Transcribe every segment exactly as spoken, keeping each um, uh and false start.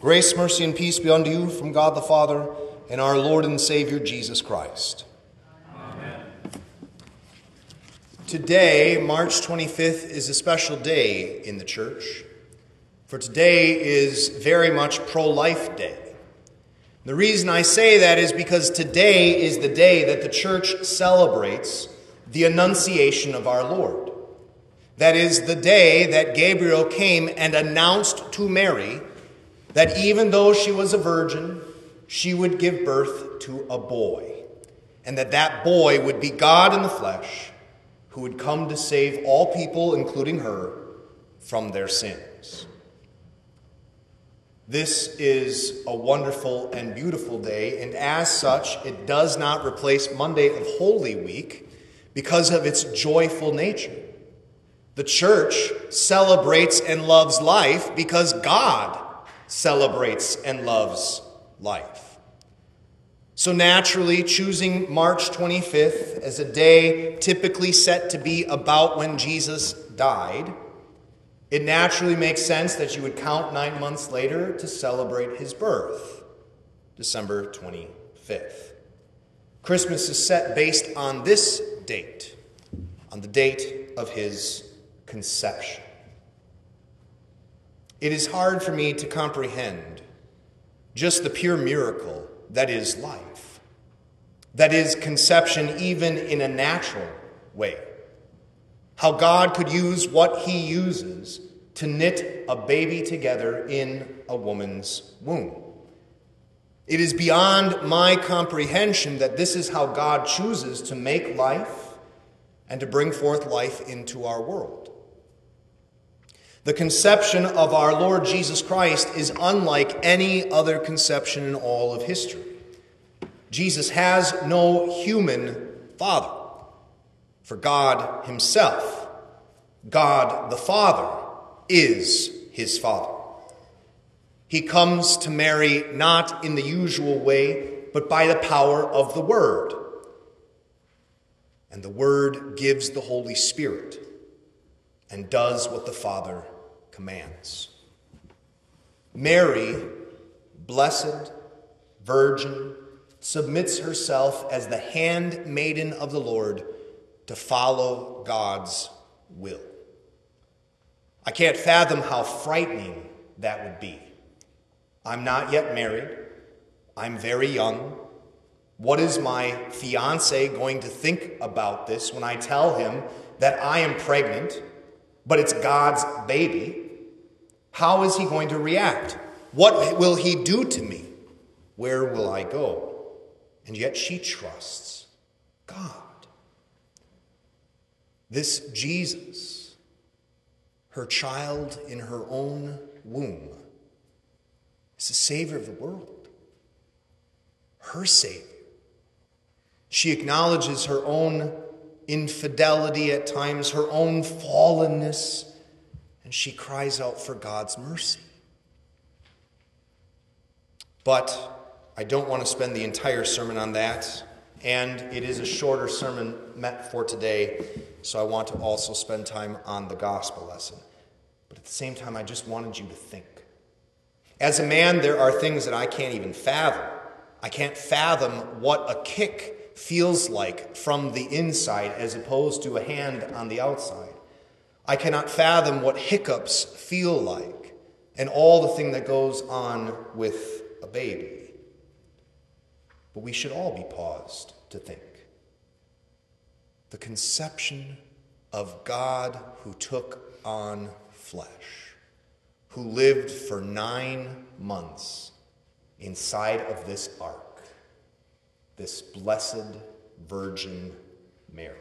Grace, mercy, and peace be unto you from God the Father and our Lord and Savior Jesus Christ. Amen. Today, March twenty-fifth, is a special day in the church, for today is very much pro-life day. The reason I say that is because today is the day that the church celebrates the Annunciation of our Lord. That is the day that Gabriel came and announced to Mary that even though she was a virgin, she would give birth to a boy, and that that boy would be God in the flesh, who would come to save all people, including her, from their sins. This is a wonderful and beautiful day, and as such, it does not replace Monday of Holy Week because of its joyful nature. The church celebrates and loves life because God celebrates and loves life. So naturally, choosing March twenty-fifth as a day typically set to be about when Jesus died, it naturally makes sense that you would count nine months later to celebrate his birth, December twenty-fifth. Christmas is set based on this date, on the date of his conception. It is hard for me to comprehend just the pure miracle that is life, that is conception even in a natural way. How God could use what he uses to knit a baby together in a woman's womb. It is beyond my comprehension that this is how God chooses to make life and to bring forth life into our world. The conception of our Lord Jesus Christ is unlike any other conception in all of history. Jesus has no human father, for God himself, God the Father, is his Father. He comes to Mary not in the usual way, but by the power of the Word. And the Word gives the Holy Spirit and does what the Father commands. Mary, blessed, virgin, submits herself as the handmaiden of the Lord to follow God's will. I can't fathom how frightening that would be. I'm not yet married. I'm very young. What is my fiancé going to think about this when I tell him that I am pregnant, but it's God's baby? How is he going to react? What will he do to me? Where will I go? And yet she trusts God. This Jesus, her child in her own womb, is the Savior of the world. Her Savior. She acknowledges her own infidelity at times, her own fallenness, and she cries out for God's mercy. But I don't want to spend the entire sermon on that, and it is a shorter sermon meant for today, so I want to also spend time on the gospel lesson. But at the same time, I just wanted you to think. As a man, there are things that I can't even fathom. I can't fathom what a kick feels like from the inside as opposed to a hand on the outside. I cannot fathom what hiccups feel like and all the thing that goes on with a baby. But we should all be paused to think. The conception of God who took on flesh, who lived for nine months inside of this ark, this blessed Virgin Mary.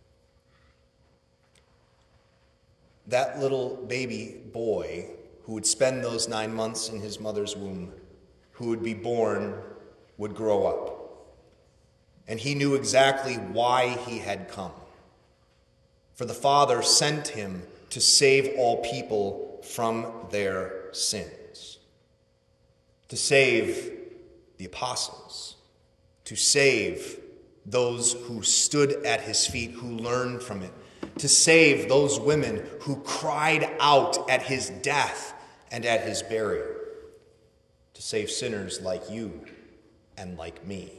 That little baby boy who would spend those nine months in his mother's womb, who would be born, would grow up. And he knew exactly why he had come. For the Father sent him to save all people from their sins. To save the apostles. To save those who stood at his feet, who learned from it. To save those women who cried out at his death and at his burial. to save sinners like you and like me.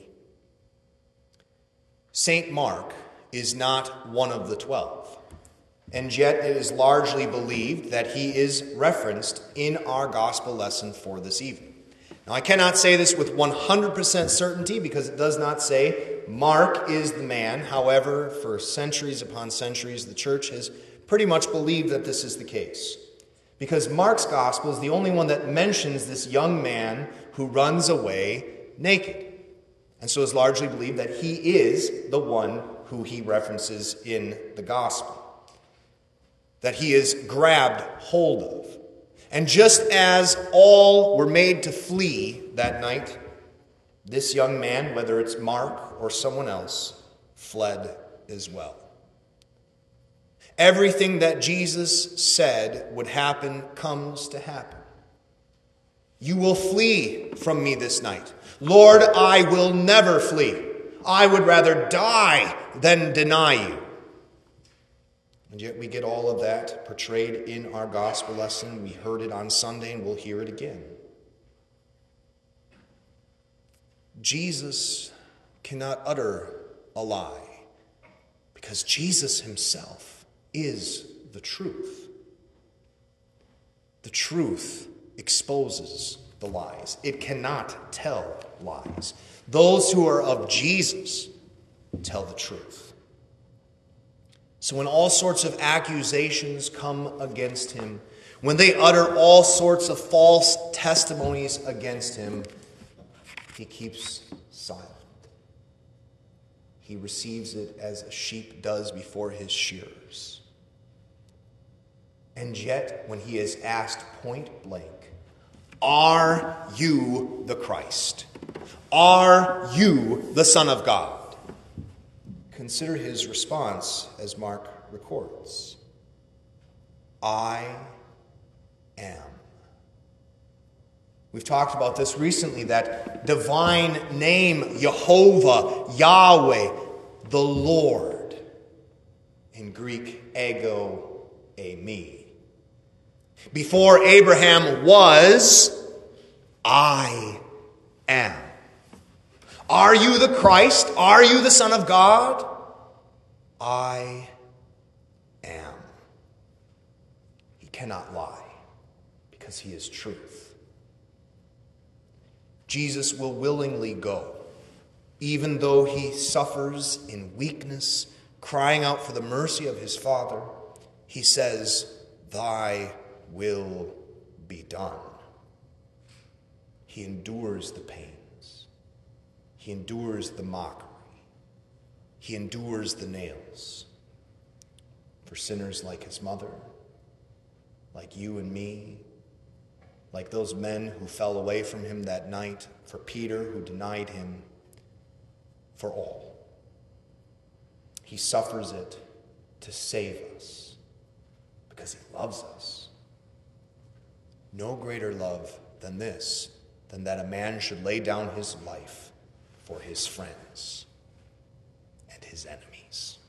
Saint Mark is not one of the twelve, and yet it is largely believed that he is referenced in our gospel lesson for this evening. Now, I cannot say this with one hundred percent certainty because it does not say Mark is the man. However, for centuries upon centuries, the church has pretty much believed that this is the case, because Mark's gospel is the only one that mentions this young man who runs away naked. And so it's largely believed that he is the one who he references in the gospel, that he is grabbed hold of. And just as all were made to flee that night, this young man, whether it's Mark or someone else, fled as well. Everything that Jesus said would happen comes to happen. You will flee from me this night. Lord, I will never flee. I would rather die than deny you. And yet we get all of that portrayed in our gospel lesson. We heard it on Sunday and we'll hear it again. Jesus cannot utter a lie because Jesus himself is the truth. The truth exposes the lies. It cannot tell lies. Those who are of Jesus tell the truth. So when all sorts of accusations come against him, when they utter all sorts of false testimonies against him, he keeps silent. He receives it as a sheep does before his shearers. And yet, when he is asked point blank, "Are you the Christ? Are you the Son of God?" consider his response as Mark records. I am. We've talked about this recently, that divine name, Jehovah, Yahweh, the Lord. In Greek, ego eimi. Before Abraham was, I am. Are you the Christ? Are you the Son of God? I am. He cannot lie because he is truth. Jesus will willingly go, even though he suffers in weakness, crying out for the mercy of his Father. He says, "Thy will be done." He endures the pains. He endures the mockery. He endures the nails. For sinners like his mother, like you and me, like those men who fell away from him that night, for Peter who denied him, for all. He suffers it to save us because he loves us. No greater love than this, than that a man should lay down his life for his friends and his enemies.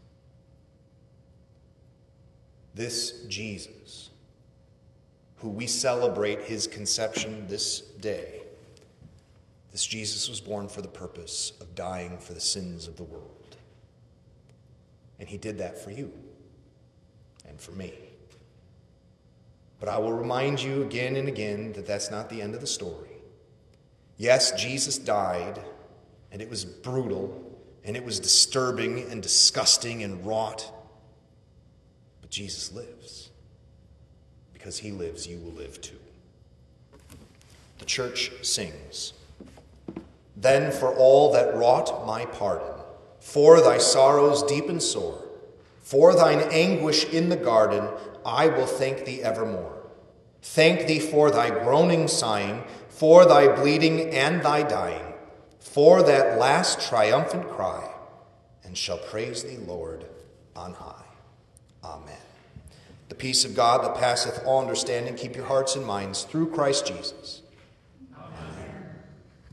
This Jesus, who we celebrate his conception this day, this Jesus was born for the purpose of dying for the sins of the world. And he did that for you and for me. But I will remind you again and again that that's not the end of the story. Yes, Jesus died, and it was brutal, and it was disturbing and disgusting and wrought. But Jesus lives. Because he lives, you will live too. The church sings, "Then for all that wrought my pardon, for thy sorrows deep and sore, for thine anguish in the garden, I will thank thee evermore. Thank thee for thy groaning sighing, for thy bleeding and thy dying, for that last triumphant cry, and shall praise thee, Lord, on high. Amen." The peace of God that passeth all understanding, keep your hearts and minds through Christ Jesus.